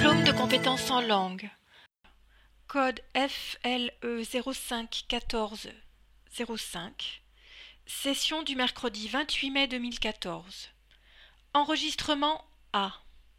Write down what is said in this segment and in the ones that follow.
Diplôme de compétences en langue. Code FLE 051405. Session du mercredi 28 mai 2014. Enregistrement A.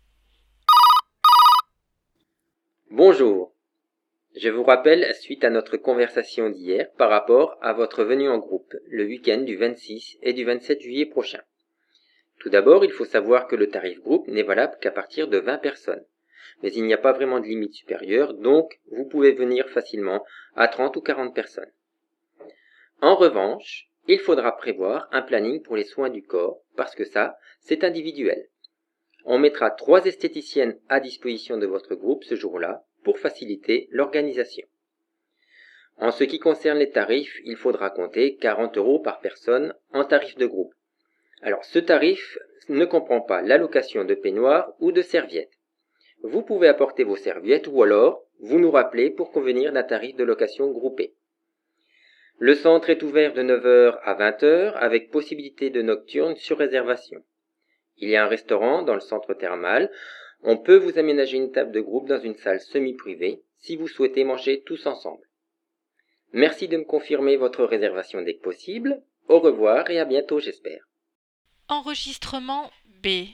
Bonjour. Je vous rappelle, suite à notre conversation d'hier, par rapport à votre venue en groupe, le week-end du 26 et du 27 juillet prochain. Tout d'abord, il faut savoir que le tarif groupe n'est valable qu'à partir de 20 personnes. Mais il n'y a pas vraiment de limite supérieure, donc vous pouvez venir facilement à 30 ou 40 personnes. En revanche, il faudra prévoir un planning pour les soins du corps, parce que ça, c'est individuel. On mettra 3 esthéticiennes à disposition de votre groupe ce jour-là pour faciliter l'organisation. En ce qui concerne les tarifs, il faudra compter 40 € par personne en tarif de groupe. Alors ce tarif ne comprend pas l'allocation de peignoir ou de serviettes. Vous pouvez apporter vos serviettes ou alors vous nous rappelez pour convenir d'un tarif de location groupé. Le centre est ouvert de 9 h à 20 h avec possibilité de nocturne sur réservation. Il y a un restaurant dans le centre thermal. On peut vous aménager une table de groupe dans une salle semi-privée si vous souhaitez manger tous ensemble. Merci de me confirmer votre réservation dès que possible. Au revoir et à bientôt j'espère. Enregistrement B.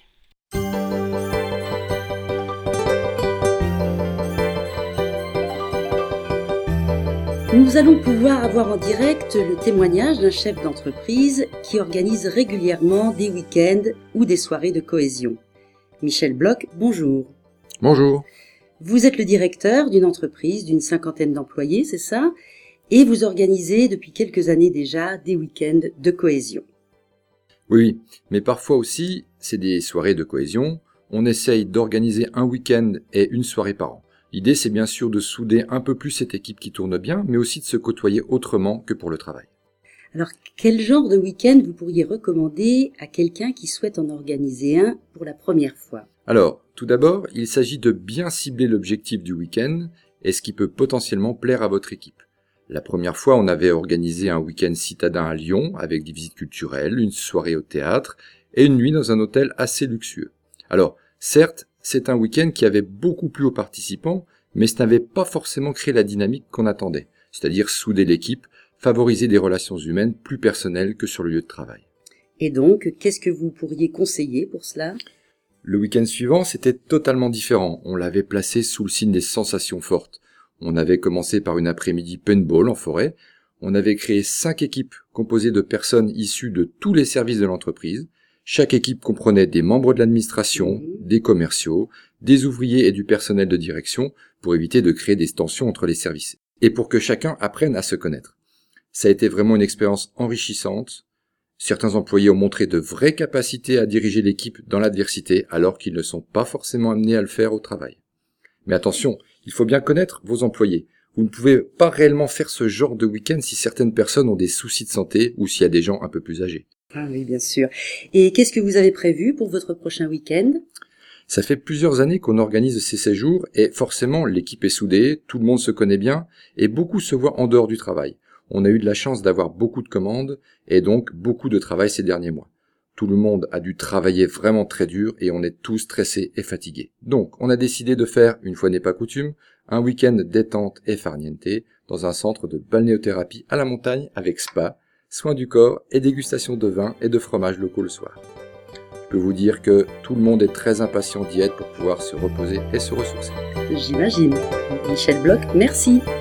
Nous allons pouvoir avoir en direct le témoignage d'un chef d'entreprise qui organise régulièrement des week-ends ou des soirées de cohésion. Michel Bloch, bonjour. Bonjour. Vous êtes le directeur d'une entreprise d'une 50aine d'employés, c'est ça ? Et vous organisez depuis quelques années déjà des week-ends de cohésion. Oui, mais parfois aussi, c'est des soirées de cohésion. On essaye d'organiser un week-end et une soirée par an. L'idée, c'est bien sûr de souder un peu plus cette équipe qui tourne bien, mais aussi de se côtoyer autrement que pour le travail. Alors, quel genre de week-end vous pourriez recommander à quelqu'un qui souhaite en organiser un pour la première fois ? Alors, tout d'abord, il s'agit de bien cibler l'objectif du week-end et ce qui peut potentiellement plaire à votre équipe. La première fois, on avait organisé un week-end citadin à Lyon avec des visites culturelles, une soirée au théâtre et une nuit dans un hôtel assez luxueux. Alors, certes, c'est un week-end qui avait beaucoup plu aux participants, mais ce n'avait pas forcément créé la dynamique qu'on attendait, c'est-à-dire souder l'équipe, favoriser des relations humaines plus personnelles que sur le lieu de travail. Et donc, qu'est-ce que vous pourriez conseiller pour cela ? Le week-end suivant, c'était totalement différent. On l'avait placé sous le signe des sensations fortes. On avait commencé par une après-midi paintball en forêt. On avait créé 5 équipes composées de personnes issues de tous les services de l'entreprise. Chaque équipe comprenait des membres de l'administration, des commerciaux, des ouvriers et du personnel de direction pour éviter de créer des tensions entre les services et pour que chacun apprenne à se connaître. Ça a été vraiment une expérience enrichissante. Certains employés ont montré de vraies capacités à diriger l'équipe dans l'adversité alors qu'ils ne sont pas forcément amenés à le faire au travail. Mais attention, il faut bien connaître vos employés. Vous ne pouvez pas réellement faire ce genre de week-end si certaines personnes ont des soucis de santé ou s'il y a des gens un peu plus âgés. Ah oui, bien sûr. Et qu'est-ce que vous avez prévu pour votre prochain week-end ? Ça fait plusieurs années qu'on organise ces séjours et forcément l'équipe est soudée, tout le monde se connaît bien et beaucoup se voient en dehors du travail. On a eu de la chance d'avoir beaucoup de commandes et donc beaucoup de travail ces derniers mois. Tout le monde a dû travailler vraiment très dur et on est tous stressés et fatigués. Donc on a décidé de faire, une fois n'est pas coutume, un week-end détente et farniente dans un centre de balnéothérapie à la montagne avec spa, soins du corps et dégustation de vins et de fromages locaux le soir. Je peux vous dire que tout le monde est très impatient d'y être pour pouvoir se reposer et se ressourcer. J'imagine. Michel Bloch, merci.